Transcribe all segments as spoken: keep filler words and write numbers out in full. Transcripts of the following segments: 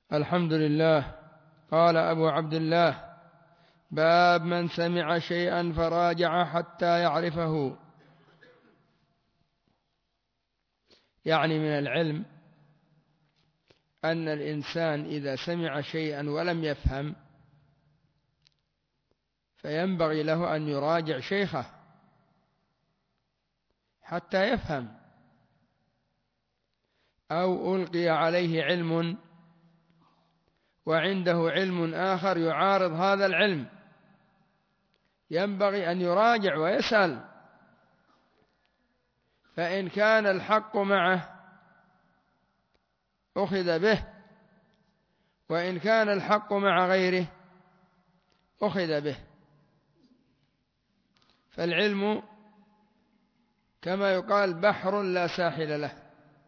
الحمد لله. قال أبو عبد الله: باب من سمع شيئا فراجع حتى يعرفه. يعني من العلم أن الإنسان إذا سمع شيئا ولم يفهم فينبغي له أن يراجع شيخه حتى يفهم، أو ألقي عليه علم وعنده علم آخر يعارض هذا العلم، ينبغي أن يراجع ويسأل، فإن كان الحق معه أخذ به، وإن كان الحق مع غيره أخذ به. فالعلم كما يقال بحر لا ساحل له.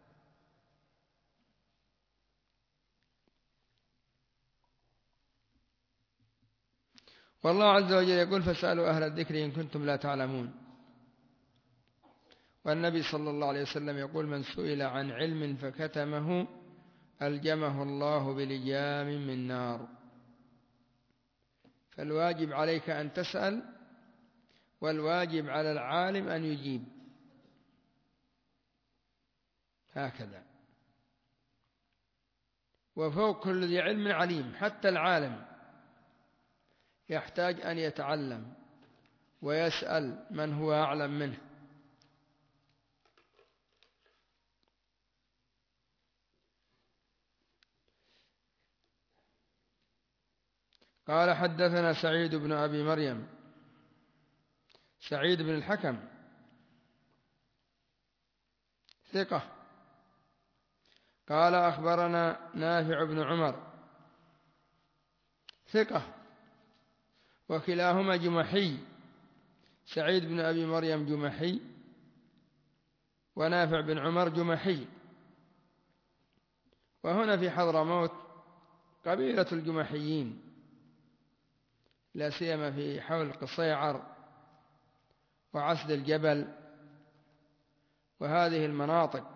والله عز وجل يقول: فاسألوا أهل الذكر إن كنتم لا تعلمون. والنبي صلى الله عليه وسلم يقول: من سئل عن علم فكتمه ألجمه الله بلجام من نار. فالواجب عليك أن تسأل، والواجب على العالم أن يجيب، هكذا. وفوق كل ذي علم عليم، حتى العالم يحتاج أن يتعلم ويسأل من هو أعلم منه. قال: حدثنا سعيد بن أبي مريم، سعيد بن الحكم ثقة. قال: أخبرنا نافع بن عمر ثقة، وكلاهما جمحي، سعيد بن أبي مريم جمحي ونافع بن عمر جمحي. وهنا في حضرموت قبيلة الجمحيين، لا سيما في حول قصيعر وعسد الجبل وهذه المناطق.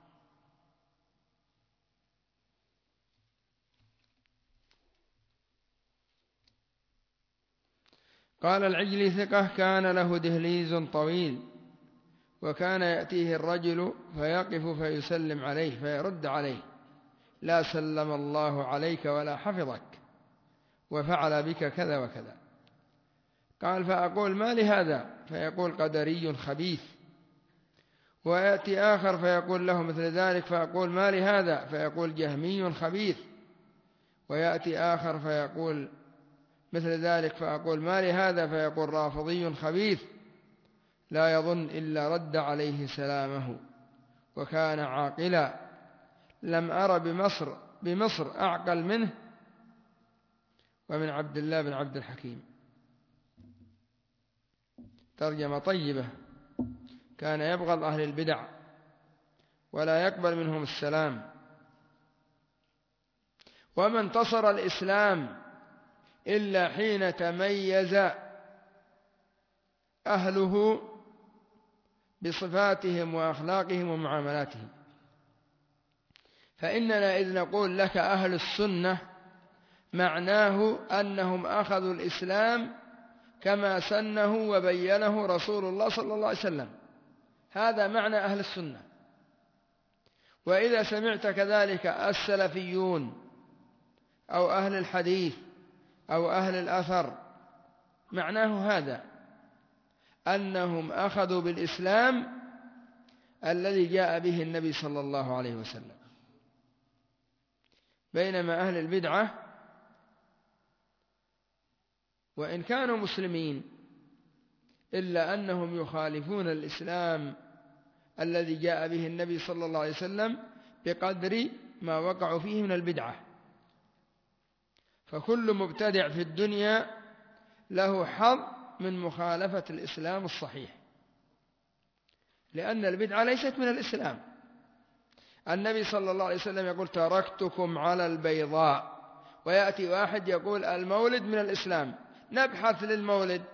قال: العجلي ثقة، كان له دهليز طويل، وكان يأتيه الرجل فيقف فيسلم عليه فيرد عليه: لا سلم الله عليك ولا حفظك، وفعل بك كذا وكذا. قال: فأقول: ما لهذا؟ فيقول: قدري خبيث. ويأتي آخر فيقول له مثل ذلك، فأقول: ما لهذا؟ فيقول: جهمي خبيث. ويأتي آخر فيقول مثل ذلك، فأقول: ما لهذا؟ فيقول: رافضي خبيث. لا يظن إلا رد عليه سلامه، وكان عاقلا، لم أر بمصر بمصر أعقل منه ومن عبد الله بن عبد الحكيم. ترجمة طيبة. كان يبغض أهل البدع ولا يقبل منهم السلام. وما انتصر الإسلام إلا حين تميز أهله بصفاتهم وأخلاقهم ومعاملاتهم. فإننا إذ نقول لك أهل السنة معناه أنهم أخذوا الإسلام كما سنه وبينه رسول الله صلى الله عليه وسلم. هذا معنى أهل السنة. وإذا سمعت كذلك السلفيون أو أهل الحديث أو أهل الأثر، معناه هذا، أنهم أخذوا بالإسلام الذي جاء به النبي صلى الله عليه وسلم. بينما أهل البدعة وإن كانوا مسلمين إلا أنهم يخالفون الإسلام الذي جاء به النبي صلى الله عليه وسلم بقدر ما وقعوا فيه من البدعة. فكل مبتدع في الدنيا له حظ من مخالفة الإسلام الصحيح، لأن البدعة ليست من الإسلام. النبي صلى الله عليه وسلم يقول: تركتكم على البيضاء. ويأتي واحد يقول: المولد من الإسلام. نبحث للمولد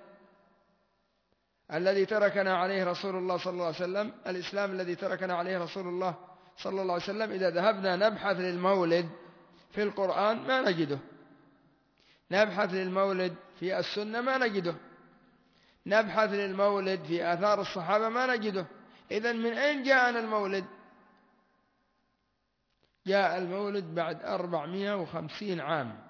الذي تركنا عليه رسول الله صلى الله عليه وسلم، الإسلام الذي تركنا عليه رسول الله صلى الله عليه وسلم. إذا ذهبنا نبحث للمولد في القرآن ما نجده، نبحث للمولد في السنة ما نجده، نبحث للمولد في آثار الصحابة ما نجده. إذن من أين جاءنا المولد؟ جاء المولد بعد أربعمائة وخمسين عام.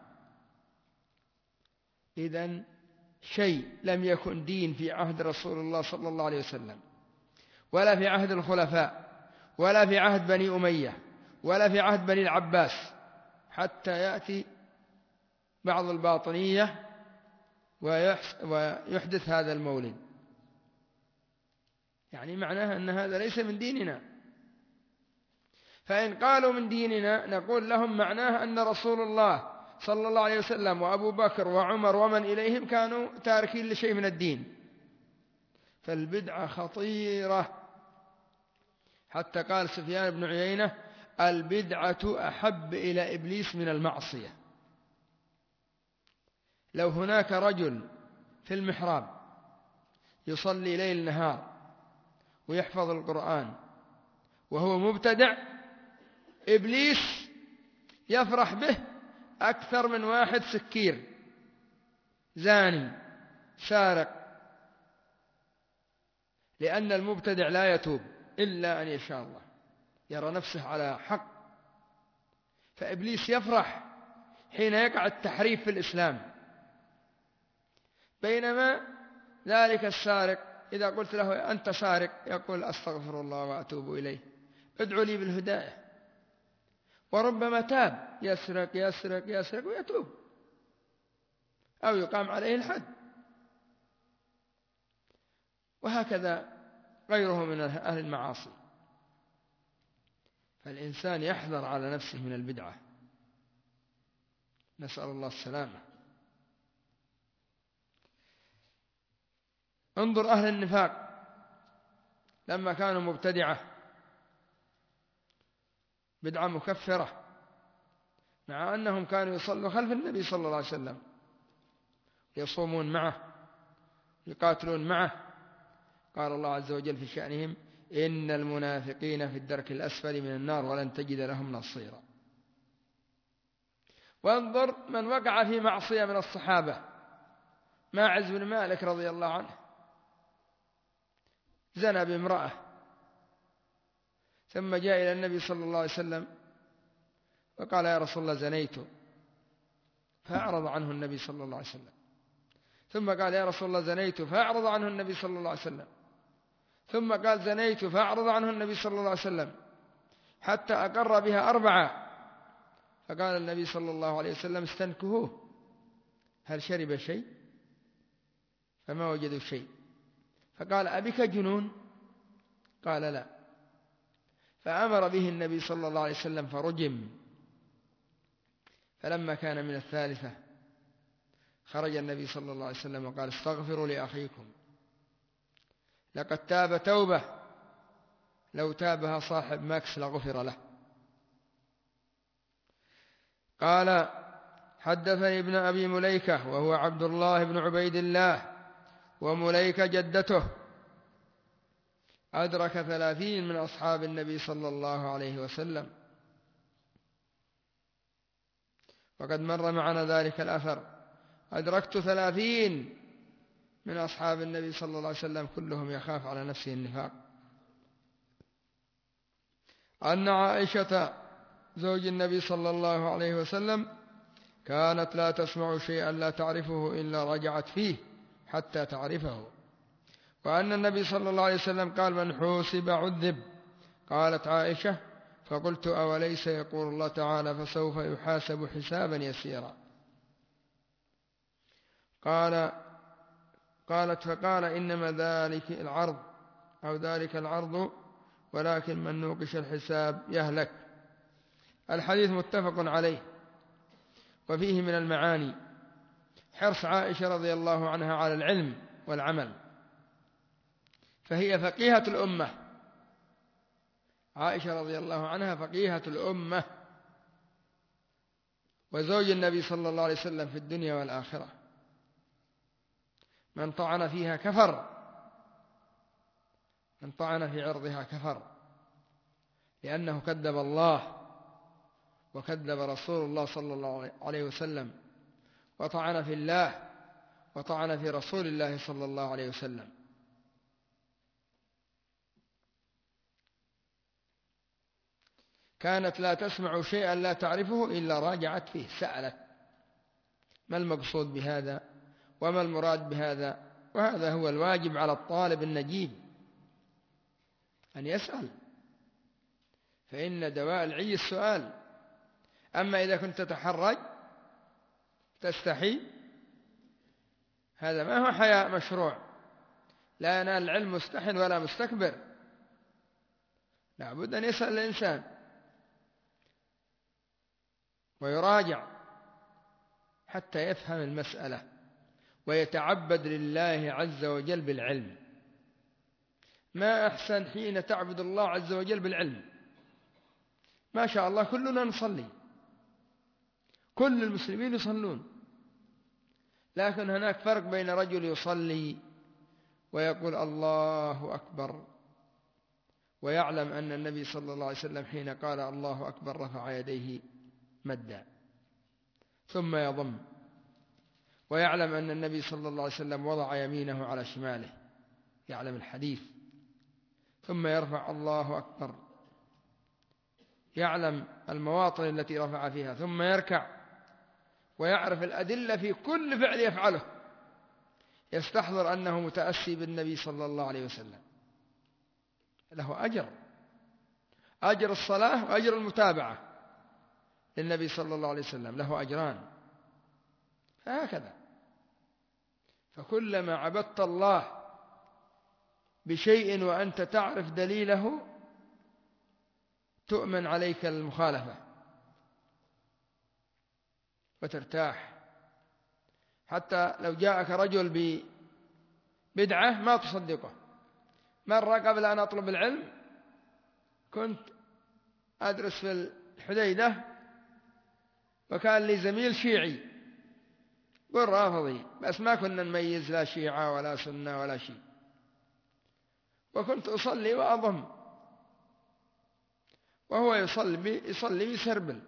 إذن شيء لم يكن دين في عهد رسول الله صلى الله عليه وسلم، ولا في عهد الخلفاء، ولا في عهد بني أمية، ولا في عهد بني العباس، حتى يأتي بعض الباطنية ويحدث هذا المولد. يعني معناها أن هذا ليس من ديننا. فإن قالوا من ديننا نقول لهم معناه أن رسول الله صلى الله عليه وسلم وأبو بكر وعمر ومن إليهم كانوا تاركين لشيء من الدين. فالبدعة خطيرة، حتى قال سفيان بن عيينة: البدعة أحب إلى إبليس من المعصية. لو هناك رجل في المحراب يصلي ليل نهار ويحفظ القرآن وهو مبتدع، إبليس يفرح به أكثر من واحد سكير زاني سارق، لأن المبتدع لا يتوب إلا أن يشاء الله، يرى نفسه على حق. فإبليس يفرح حين يقع التحريف في الإسلام، بينما ذلك السارق إذا قلت له أنت سارق يقول: أستغفر الله وأتوب إليه، ادعو لي بالهداية. وربما تاب، يسرق يسرق يسرق ويتوب، أو يقام عليه الحد. وهكذا غيره من أهل المعاصي. فالإنسان يحذر على نفسه من البدعة، نسأل الله السلامة. انظر أهل النفاق لما كانوا مبتدعة بدعة مكفرة، مع أنهم كانوا يصلوا خلف النبي صلى الله عليه وسلم، يصومون معه، يقاتلون معه. قال الله عز وجل في شأنهم: إن المنافقين في الدرك الأسفل من النار ولن تجد لهم نصيرا. وانظر من وقع في معصية من الصحابة، ماعز بن مالك رضي الله عنه زنى بامرأة، ثم جاء إلى النبي صلى الله عليه وسلم وقال: يا رسول الله زنيت، فأعرض عنه النبي صلى الله عليه وسلم. ثم قال: يا رسول الله زنيت، فأعرض عنه النبي صلى الله عليه وسلم. ثم قال: زنيت، فأعرض عنه النبي صلى الله عليه وسلم، حتى أقر بها أربعة. فقال النبي صلى الله عليه وسلم: استنكهوه، هل شرب شيء؟ فما وجدوا شيء. فقال: أبك جنون؟ قال: لا. فأمر به النبي صلى الله عليه وسلم فرجم. فلما كان من الثالثة خرج النبي صلى الله عليه وسلم وقال: استغفروا لأخيكم، لقد تاب توبة لو تابها صاحب ماكس لغفر له. قال: حدثني ابن أبي مليكة وهو عبد الله بن عبيد الله، ومليكة جدته، أدرك ثلاثين من أصحاب النبي صلى الله عليه وسلم، وقد مر معنا ذلك الأثر: أدركت ثلاثين من أصحاب النبي صلى الله عليه وسلم كلهم يخاف على نفسه النفاق. أن عائشة زوج النبي صلى الله عليه وسلم كانت لا تسمع شيئا لا تعرفه إلا رجعت فيه حتى تعرفه. وأن النبي صلى الله عليه وسلم قال: من حوسب عذب. قالت عائشة: فقلت: أوليس يقول الله تعالى: فسوف يحاسب حسابا يسيرا. قال قالت فقال: إنما ذلك العرض أو ذلك العرض، ولكن من نوقش الحساب يهلك. الحديث متفق عليه. وفيه من المعاني حرص عائشة رضي الله عنها على العلم والعمل، فهي فقيهة الأمة. عائشة رضي الله عنها فقيهة الأمة، وزوج النبي صلى الله عليه وسلم في الدنيا والآخرة. من طعن فيها كفر، من طعن في عرضها كفر، لأنه كذب الله وكذب رسول الله صلى الله عليه وسلم وطعن في الله وطعن في رسول الله صلى الله عليه وسلم. كانت لا تسمع شيئا لا تعرفه إلا راجعت فيه، سألت ما المقصود بهذا وما المراد بهذا. وهذا هو الواجب على الطالب النجيب أن يسأل، فإن دواء العي السؤال. أما إذا كنت تتحرج تستحي، هذا ما هو حياء مشروع، لا ينال العلم مستحن ولا مستكبر. لابد أن يسأل الإنسان ويراجع حتى يفهم المسألة ويتعبد لله عز وجل بالعلم. ما أحسن حين تعبد الله عز وجل بالعلم. ما شاء الله كلنا نصلي، كل المسلمين يصلون، لكن هناك فرق بين رجل يصلي ويقول الله أكبر ويعلم أن النبي صلى الله عليه وسلم حين قال الله أكبر رفع يديه مدا ثم يضم، ويعلم أن النبي صلى الله عليه وسلم وضع يمينه على شماله، يعلم الحديث، ثم يرفع الله أكبر، يعلم المواطن التي رفع فيها، ثم يركع ويعرف الأدلة في كل فعل يفعله، يستحضر أنه متأسي بالنبي صلى الله عليه وسلم. له أجر، أجر الصلاة وأجر المتابعة للنبي صلى الله عليه وسلم، له أجران. فهكذا، فكلما عبدت الله بشيء وأنت تعرف دليله تؤمن عليك المخالفة وترتاح. حتى لو جاءك رجل ببدعة ما تصدقه. مرة قبل أن أطلب العلم كنت أدرس في الحديدة، وكان لي زميل شيعي والرافضي، بس ما كنا نميز لا شيعة ولا سنة ولا شيء، وكنت أصلي وأضم وهو يصلي يصلي يسربل.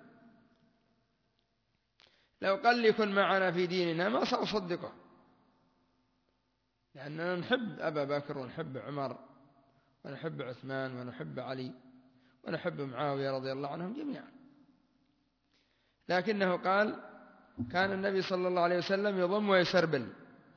لو قال لي كن معنا في ديننا ما سأصدقه، لأننا نحب أبا بكر ونحب عمر ونحب عثمان ونحب علي ونحب معاوية رضي الله عنهم جميعا. لكنه قال كان النبي صلى الله عليه وسلم يضم ويسربل،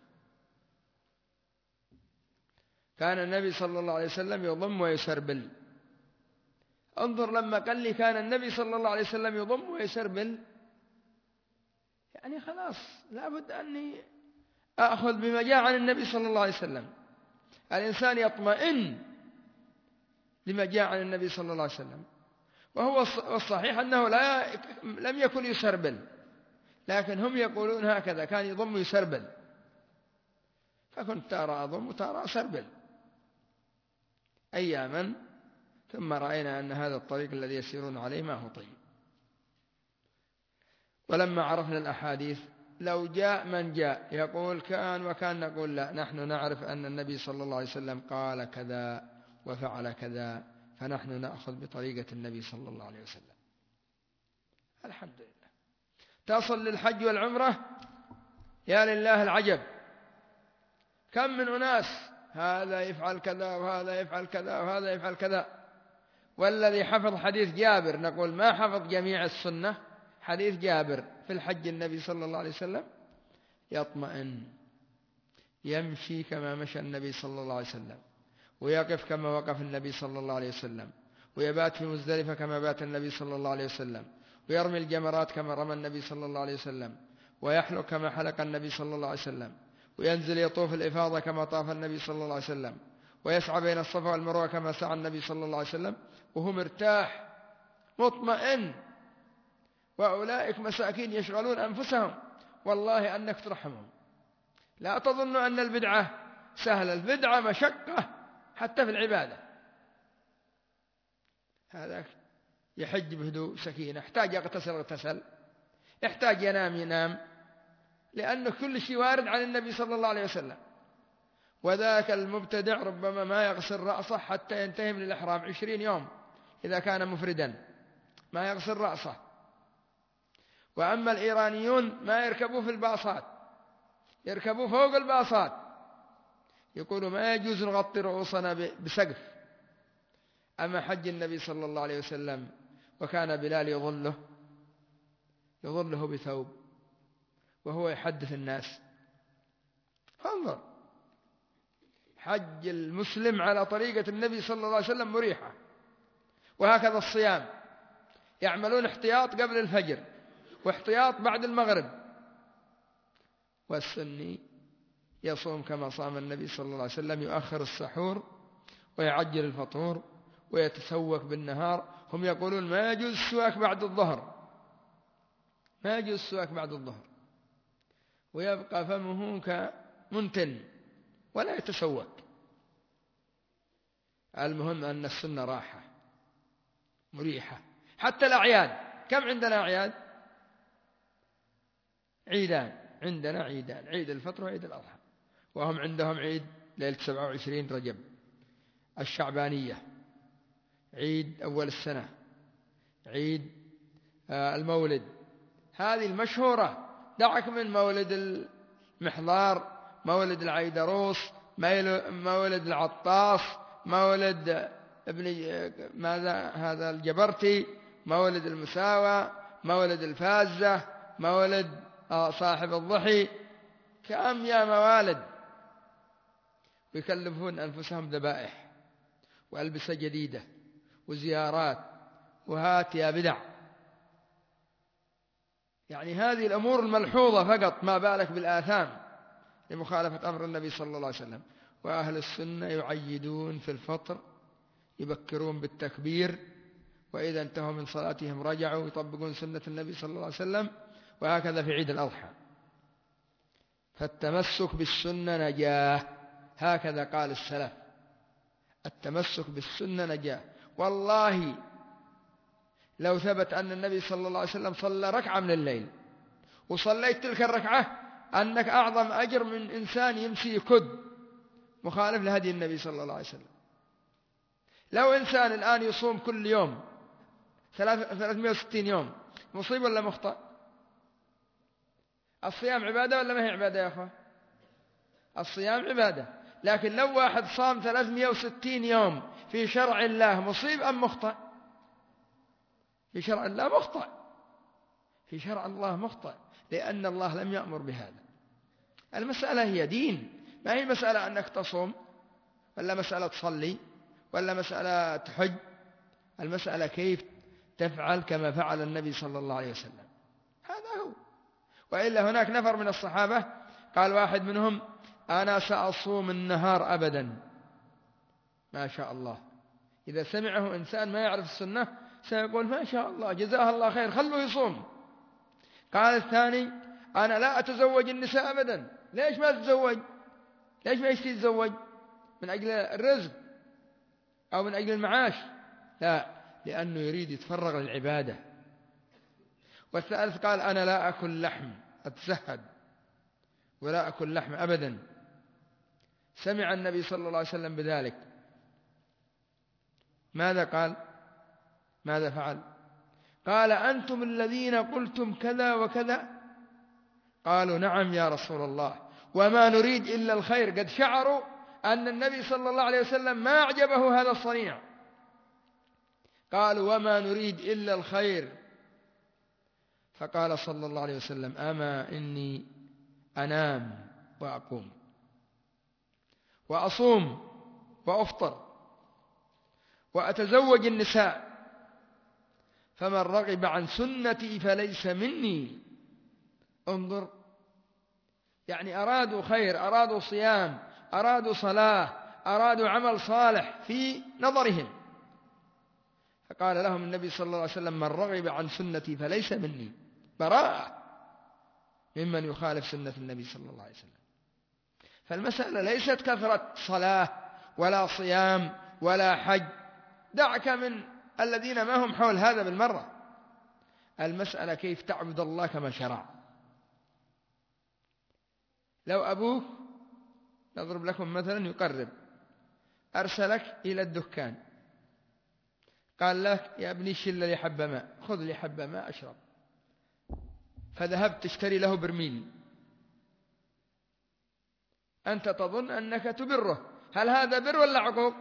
كان النبي صلى الله عليه وسلم يضم ويسربل. انظر لما قال لي كان النبي صلى الله عليه وسلم يضم ويسربل، يعني خلاص لابد أني أخذ بما جاء عن النبي صلى الله عليه وسلم. الإنسان يطمئن لما جاء عن النبي صلى الله عليه وسلم. وهو الصحيح أنه لا لم يكن يسربل، لكن هم يقولون هكذا، كان يضم ويسربل، فكنت ترى أضم وترى أسربل أياما، ثم رأينا أن هذا الطريق الذي يسيرون عليه ما هو طيب. ولما عرفنا الأحاديث لو جاء من جاء يقول كان وكان نقول لا، نحن نعرف أن النبي صلى الله عليه وسلم قال كذا وفعل كذا، فنحن نأخذ بطريقة النبي صلى الله عليه وسلم. الحمد لله. تصل للحج والعمرة يا لله العجب، كم من أناس هذا يفعل كذا وهذا يفعل كذا وهذا يفعل كذا، والذي حفظ حديث جابر نقول ما حفظ جميع السنة، حديث جابر في الحج النبي صلى الله عليه وسلم يطمئن، يمشي كما مشى النبي صلى الله عليه وسلم، ويقف كما وقف النبي صلى الله عليه وسلم، ويبات في مزدلفة كما بات النبي صلى الله عليه وسلم، ويرمي الجمرات كما رمى النبي صلى الله عليه وسلم، ويحلق كما حلق النبي صلى الله عليه وسلم، وينزل يطوف الإفاضة كما طاف النبي صلى الله عليه وسلم، ويسعى بين الصفا والمروة كما سعى النبي صلى الله عليه وسلم، وهو مرتاح مطمئن. وأولئك مساكين يشغلون أنفسهم، والله أنك ترحمهم. لا تظن أن البدعة سهلة، البدعة مشقة حتى في العبادة. هذا يحج بهدوء سكينة، يحتاج يغتسل يغتسل، يحتاج ينام ينام، لأنه كل شيء وارد عن النبي صلى الله عليه وسلم. وذاك المبتدع ربما ما يغسل رأسه حتى ينتهي من الإحرام عشرين يوم إذا كان مفردا، ما يغسل رأسه وأما الإيرانيون ما يركبوا في الباصات، يركبوا فوق الباصات، يقولوا ما يجوز نغطي رؤوسنا بسقف. أما حج النبي صلى الله عليه وسلم وكان بلال يظله يظله بثوب وهو يحدث الناس. انظر، حج المسلم على طريقة النبي صلى الله عليه وسلم مريحة. وهكذا الصيام، يعملون احتياط قبل الفجر واحتياط بعد المغرب. والسني يصوم كما صام النبي صلى الله عليه وسلم، يؤخر السحور ويعجل الفطور ويتسوك بالنهار. هم يقولون ما يجوز السواك بعد الظهر، ما يجوز السواك بعد الظهر، ويبقى فمه كمنتن ولا يتسوك. المهم أن السنة راحة مريحة. حتى الأعياد، كم عندنا أعياد؟ عيدان، عندنا عيدان، عيد الفطر وعيد الأضحى. وهم عندهم عيد ليلة سبعة وعشرين رجب الشعبانية، عيد أول السنة، عيد المولد، هذه المشهورة. دعك من مولد المحضار، مولد العيدروس، مولد العطاس، مولد ابن ماذا هذا الجبرتي، مولد المساوى، مولد الفازة، مولد صاحب الضحي. كم يا موالد! ويكلفون أنفسهم ذبائح وألبسة جديدة وزيارات وهات يا بدع. يعني هذه الأمور الملحوظة فقط، ما بالك بالآثام لمخالفة أمر النبي صلى الله عليه وسلم. وأهل السنة يعيدون في الفطر، يبكرون بالتكبير، وإذا انتهوا من صلاتهم رجعوا يطبقون سنة النبي صلى الله عليه وسلم. وهكذا في عيد الأضحى. فالتمسك بالسنة نجاة، هكذا قال السلف، التمسك بالسنة نجاة. والله لو ثبت أن النبي صلى الله عليه وسلم صلى ركعة من الليل وصليت تلك الركعة أنك أعظم أجر من إنسان يمشي يكد مخالف لهدي النبي صلى الله عليه وسلم. لو إنسان الآن يصوم كل يوم ثلاثمائة وستين يوم، مصيب ولا مخطئ؟ الصيام عبادة ولا ما هي عبادة يا أخوة؟ الصيام عبادة. لكن لو واحد صام ثلاثمائة وستين يوم في شرع الله، مصيب أم مخطئ؟ في شرع الله مخطئ، في شرع الله مخطئ، لأن الله لم يأمر بهذا. المسألة هي دين، ما هي مسألة أنك تصوم ولا مسألة تصلي ولا مسألة تحج. المسألة كيف تفعل كما فعل النبي صلى الله عليه وسلم، هذا هو. وإلا هناك نفر من الصحابة قال واحد منهم أنا سأصوم النهار أبدا. ما شاء الله، إذا سمعه إنسان ما يعرف السنة سيقول ما شاء الله جزاه الله خير، خلوه يصوم. قال الثاني أنا لا أتزوج النساء أبدا. ليش ما تتزوج؟ ليش ما يشتي يتزوج؟ من أجل الرزق أو من أجل المعاش؟ لا، لأنه يريد يتفرغ للعبادة. والثالث قال أنا لا أكل لحم، أتزهد ولا أكل لحم أبدا. سمع النبي صلى الله عليه وسلم بذلك، ماذا قال؟ ماذا فعل؟ قال أنتم الذين قلتم كذا وكذا؟ قالوا نعم يا رسول الله، وما نريد إلا الخير. قد شعروا أن النبي صلى الله عليه وسلم ما أعجبه هذا الصنيع. قالوا وما نريد إلا الخير. فقال صلى الله عليه وسلم أما إني أنام وأقوم وأصوم وأفطر وأتزوج النساء، فمن رغب عن سنتي فليس مني. انظر، يعني أرادوا خير، أرادوا صيام، أرادوا صلاة، أرادوا عمل صالح في نظرهم. فقال لهم النبي صلى الله عليه وسلم من رغب عن سنتي فليس مني، براءة ممن يخالف سنة النبي صلى الله عليه وسلم. فالمسألة ليست كثرة صلاة ولا صيام ولا حج، دعك من الذين ما هم حول هذا بالمرة. المسألة كيف تعبد الله كما شرع. لو أبوك، نضرب لكم مثلا، يقرب، أرسلك إلى الدكان، قال لك يا ابني شل لي حبة ماء، خذ لي حبة ماء أشرب. فذهبت تشتري له برميل، أنت تظن أنك تبره، هل هذا بر ولا عقوق؟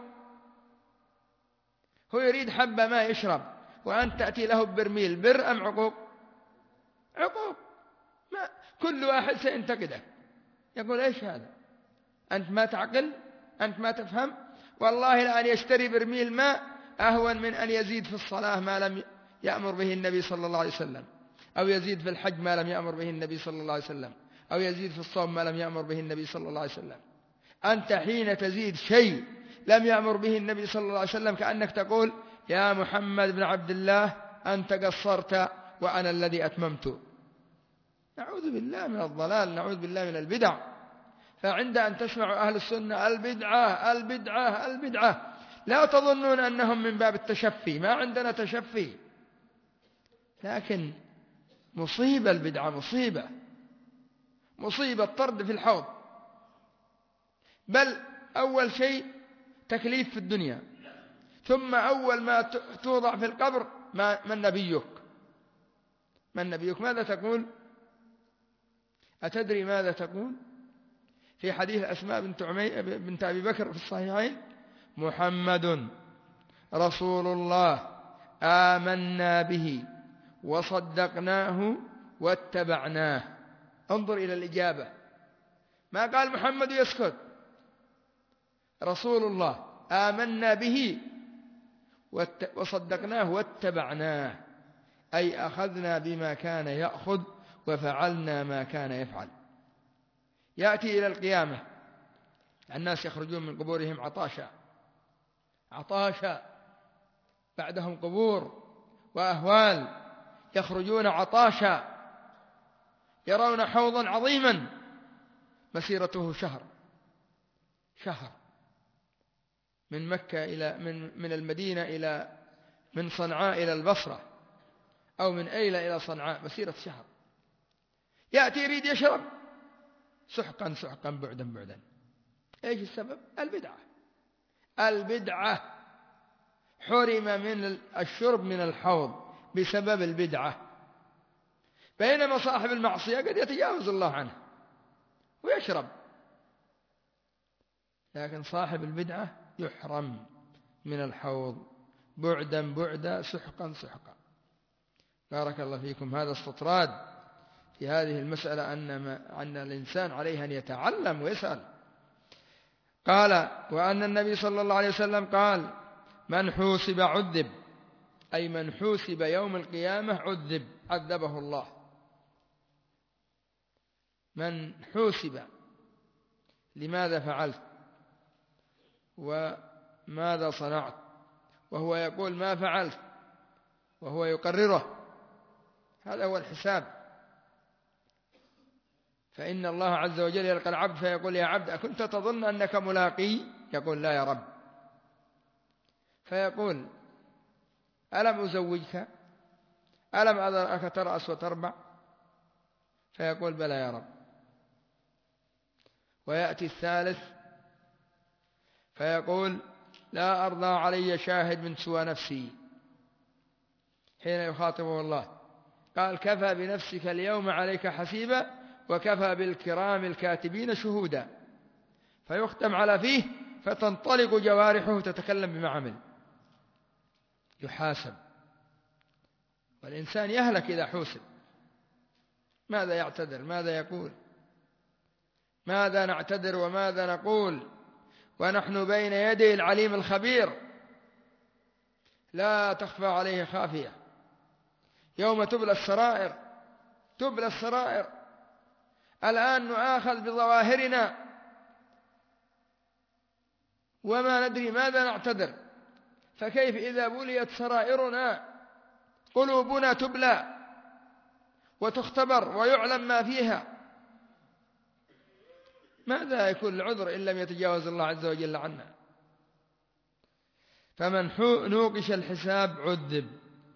هو يريد حبة ما يشرب وأنت تأتي له ببرميل، بر أم عقوق؟ عقوق. ما كل واحد سينتقده، يقول إيش هذا؟ أنت ما تعقل؟ أنت ما تفهم؟ والله لأن يشتري برميل ماء أهون من أن يزيد في الصلاة ما لم يأمر به النبي صلى الله عليه وسلم، أو يزيد في الحج ما لم يأمر به النبي صلى الله عليه وسلم، أو يزيد في الصوم ما لم يأمر به النبي صلى الله عليه وسلم. أنت حين تزيد شيء لم يأمر به النبي صلى الله عليه وسلم كأنك تقول يا محمد بن عبد الله أنت قصرت وأنا الذي أتممت. نعوذ بالله من الضلال، نعوذ بالله من البدع. فعند أن تسمع أهل السنة البدعة البدعة البدعة لا تظنون أنهم من باب التشفي، ما عندنا تشفي، لكن مصيبة البدعة، مصيبة مصيبة طرد في الحوض. بل أول شيء تكليف في الدنيا، ثم أول ما توضع في القبر من نبيك؟ من نبيك؟ ماذا تقول؟ أتدري ماذا تقول في حديث أسماء بنت عمي بنت أبي بكر في الصحيحين؟ محمد رسول الله آمنا به وصدقناه واتبعناه. انظر إلى الإجابة، ما قال محمد يسكت، رسول الله آمنا به وصدقناه واتبعناه، أي أخذنا بما كان يأخذ وفعلنا ما كان يفعل. يأتي إلى القيامة الناس يخرجون من قبورهم عطاشا عطاشا، بعدهم قبور وأهوال، يخرجون عطاشا، يرون حوضا عظيما مسيرته شهر شهر من مكة إلى من من المدينة إلى من صنعاء إلى البصرة، أو من أيلة إلى صنعاء مسيرة شهر. يأتي يريد يشرب، سحقا سحقا بعدا بعدا. إيش السبب؟ البدعة. البدعة حرم من الشرب من الحوض بسبب البدعة، بينما صاحب المعصية قد يتجاوز الله عنه ويشرب، لكن صاحب البدعة يحرم من الحوض بعدا بعدا سحقا سحقا. بارك الله فيكم. هذا استطراد في هذه المسألة أن, أن الإنسان عليه أن يتعلم ويسأل. قال وأن النبي صلى الله عليه وسلم قال من حوسب عذب، أي من حوسب يوم القيامة عذب، عذبه الله. من حوسب لماذا فعلت وماذا صنعت، وهو يقول ما فعلت وهو يقرره، هذا هو الحساب. فإن الله عز وجل يلقى العبد فيقول يا عبد أكنت تظن أنك ملاقي؟ يقول لا يا رب. فيقول ألم أزوجك؟ ألم أذرك ترأس وتربع؟ فيقول بلى يا رب. ويأتي الثالث فيقول لا أرضى علي شاهد من سوى نفسي. حين يخاطبه الله قال كفى بنفسك اليوم عليك حسيبا وكفى بالكرام الكاتبين شهودا. فيختم على فيه فتنطلق جوارحه تتكلم بما عمل، يحاسب. والإنسان يهلك إذا حوسب. ماذا يعتذر؟ ماذا يقول؟ ماذا نعتذر وماذا نقول ونحن بين يدي العليم الخبير لا تخفى عليه خافية؟ يوم تبلى السرائر، تبلى السرائر. الآن نؤاخذ بظواهرنا وما ندري ماذا نعتذر، فكيف إذا بليت سرائرنا؟ قلوبنا تبلى وتختبر ويعلم ما فيها، ماذا يكون العذر إن لم يتجاوز الله عز وجل عنا؟ فمن نوقش الحساب عذب.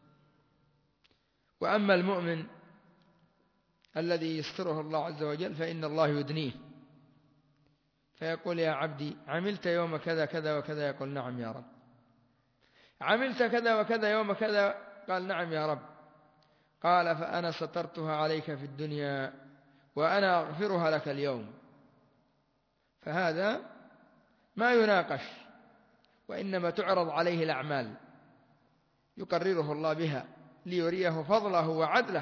وأما المؤمن الذي يستره الله عز وجل فإن الله يدنيه، فيقول يا عبدي عملت يوم كذا كذا وكذا؟ يقول نعم يا رب. عملت كذا وكذا يوم كذا؟ قال نعم يا رب. قال فأنا سترتها عليك في الدنيا وأنا أغفرها لك اليوم. فهذا ما يناقش، وإنما تعرض عليه الأعمال يقرره الله بها ليريه فضله وعدله،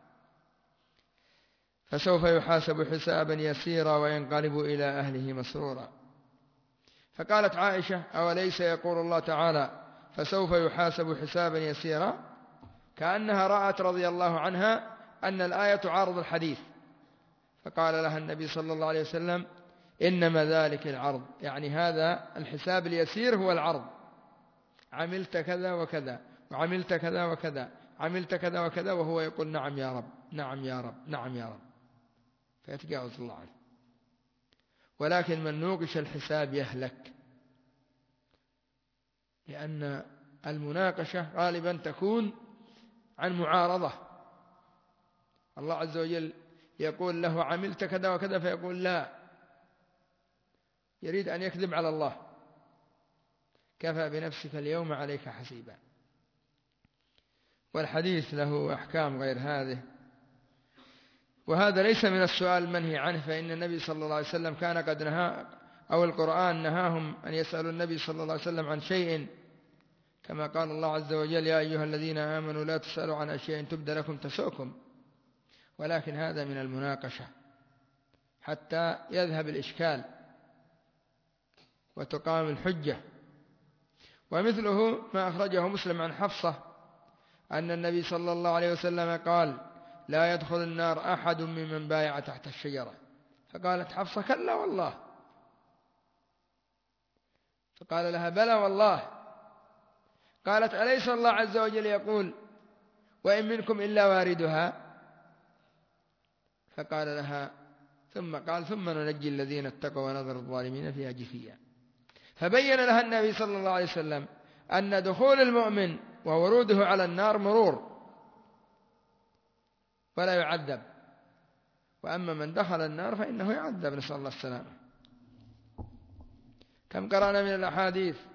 فسوف يحاسب حسابا يسيرا وينقلب إلى أهله مسرورا. فقالت عائشة: أوليس يقول الله تعالى فسوف يحاسب حسابا يسيرا؟ كأنها رأت رضي الله عنها أن الآية تعارض الحديث، فقال لها النبي صلى الله عليه وسلم: إنما ذلك العرض، يعني هذا الحساب اليسير هو العرض، عملت كذا وكذا وعملت كذا وكذا، عملت كذا وكذا، وهو يقول: نعم يا رب، نعم يا رب، نعم يا رب، فيتجاوز الله عنه. ولكن من نوقش الحساب يهلك، لأن المناقشة غالبا تكون عن معارضة. الله عز وجل يقول له: عملت كذا وكذا، فيقول: لا، يريد أن يكذب على الله. كفى بنفسك اليوم عليك حسيبا. والحديث له أحكام غير هذه، وهذا ليس من السؤال المنهي عنه، فإن النبي صلى الله عليه وسلم كان قد نهى، أو القرآن نهاهم أن يسألوا النبي صلى الله عليه وسلم عن شيء، كما قال الله عز وجل: يا أيها الذين آمنوا لا تسألوا عن أشياء تبد لكم تسؤكم. ولكن هذا من المناقشة حتى يذهب الإشكال وتقام الحجة. ومثله ما أخرجه مسلم عن حفصة أن النبي صلى الله عليه وسلم قال: لا يدخل النار أحد ممن بايع تحت الشجرة. فقالت حفصة: كلا والله. فقال لها: بلى والله. قالت: أليس الله عز وجل يقول: وإن منكم إلا واردها؟ فقال لها ثم قال: ثم ننجي الذين اتقوا ونذر الظالمين فيها جثيا. فبين لها النبي صلى الله عليه وسلم أن دخول المؤمن ووروده على النار مرور ولا يعذب، وأما من دخل النار فإنه يعذب، نسأل الله السلامة. كم قرأنا من الأحاديث